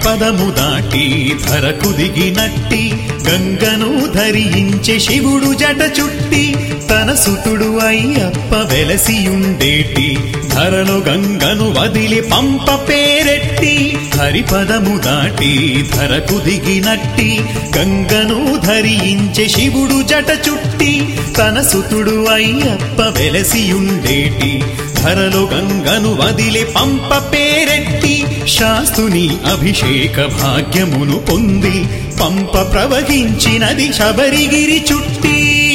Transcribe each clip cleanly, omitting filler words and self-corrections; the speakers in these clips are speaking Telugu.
హరిపదము దాటి ధరకు దిగినట్టి గంగను ధరించే శివుడు జట చుట్టి తన సుతుడు అయ్యప్ప వెలసియుండేటి ధరలో గంగను వదిలి పంప పేరెట్టి హరిపదము దాటి ధరకు దిగినట్టి గంగను ధరించే శివుడు జట చుట్టి తన సుతుడు అయ్యప్ప వెలసియుండేటి ధరలో గంగను వదిలి పంప పేరెట్టి శాస్తుని అభిషేక భాగ్యమును పొంది పంప ప్రవహించినది శబరిగిరి చుట్టి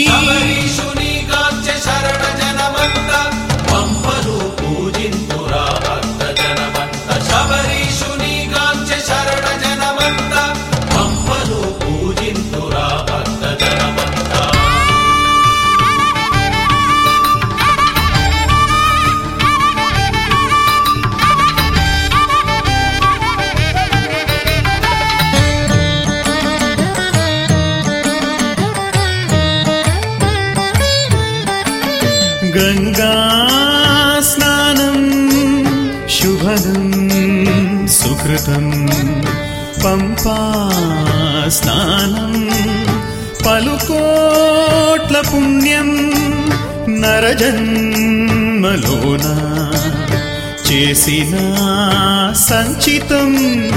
గంగా స్నానం శుభదం సుకృతం పంపా స్నానం పలుకోట్ల పుణ్యం నరజన్మలోన చేసిన సంచితం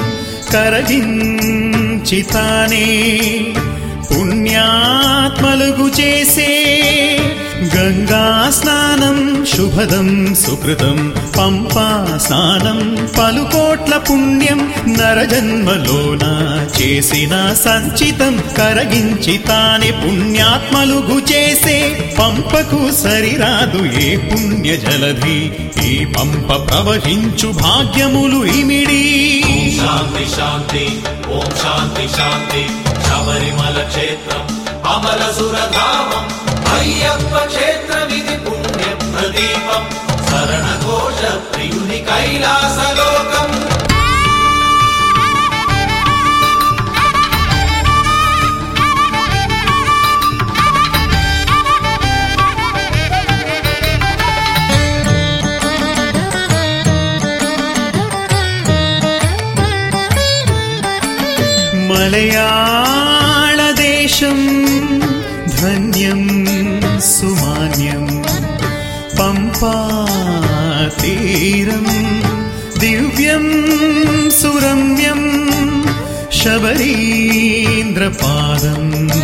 కరగించితానే పుణ్యాత్మలుగు చేసే గంగా స్నానం శుభదం సుకృతం పంపా స్నానం పలుకోట్ల పుణ్యం నరజన్మలోన చేసిన సంచితం కరగించి తానే పుణ్యాత్మలుగు చేసే పంపకు సరిరాదు ఏ పుణ్య జలధి ఈ పంప ప్రవహించు భాగ్యములు ఇమిడి శాంతి శాంతి ఓం శాంతి శాంతి శబరిమల క్షేత్రం అమల సురధామం అయ్యప్ప క్షేత్రమిది పుణ్య ప్రదీపం శరణ ఘోష ప్రియుని కైలాసలోకం మలయాళ దేశం ధన్యం సుమాన్యం పంపా తీరం దివ్యం సురమ్యం శబరీంద్రపాదం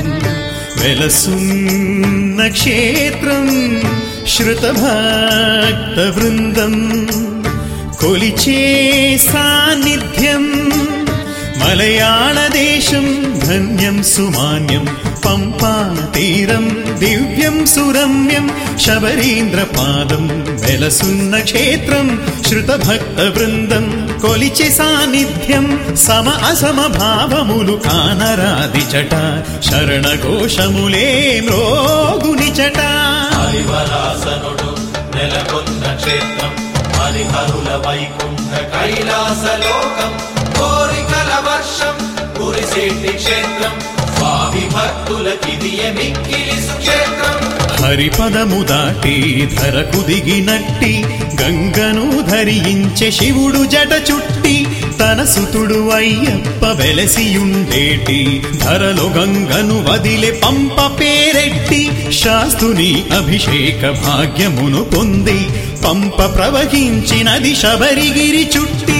వెలసున్న క్షేత్రం శ్రుతభక్త వృందం కొలిచే సాన్నిధ్యం మలయాళ దేశం ధన్యం సుమాన్యం పంపా తీరం దివ్యం సురమ్యం శబరీంద్రపాదం వెలసున్న క్షేత్రం శ్రుతభక్త బృందం కొలిచి సాన్నిధ్యం సమ అసమ భావములు కానరాదిచట శరణ ఘోషములే మ్రోగునిచట హరివరాసనుడు నెలకొన్న క్షేత్రం హరిహరుల వైకుంఠ కైలాసలోకం కోరికల వర్షం కురిసేటి క్షేత్రం స్వామి భక్తులకిదియే మిక్కిలి సుక్షేత్రం హరిపదము దాటి ధరకు దిగినట్టి గంగను ధరించే శివుడు జట చుట్టి తన సుతుడు అయ్యప్ప వెలసియుండేటి ధరలో గంగను వదిలే పంప పేరెట్టి శాస్తుని అభిషేక భాగ్యమును పొంది పంప ప్రవహించినది శబరిగిరి చుట్టి